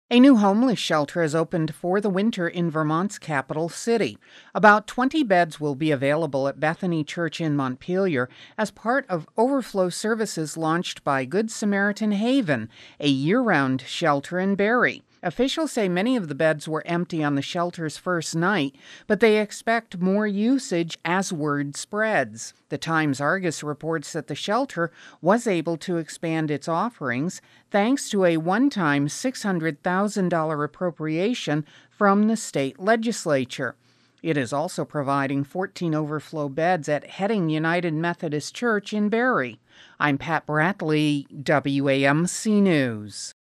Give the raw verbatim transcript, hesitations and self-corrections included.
A new homeless shelter has opened for the winter in Vermont's capital city. About twenty beds will be available at Bethany Church in Montpelier as part of overflow services launched by Good Samaritan Haven, a year-round shelter in Barre. Officials say many of the beds were empty on the shelter's first night, but they expect more usage as word spreads. The Times-Argus reports that the shelter was able to expand its offerings thanks to a one-time six hundred thousand dollars appropriation from the state legislature. It is also providing fourteen overflow beds at Heading United Methodist Church in Barre. I'm Pat Bradley, W A M C News.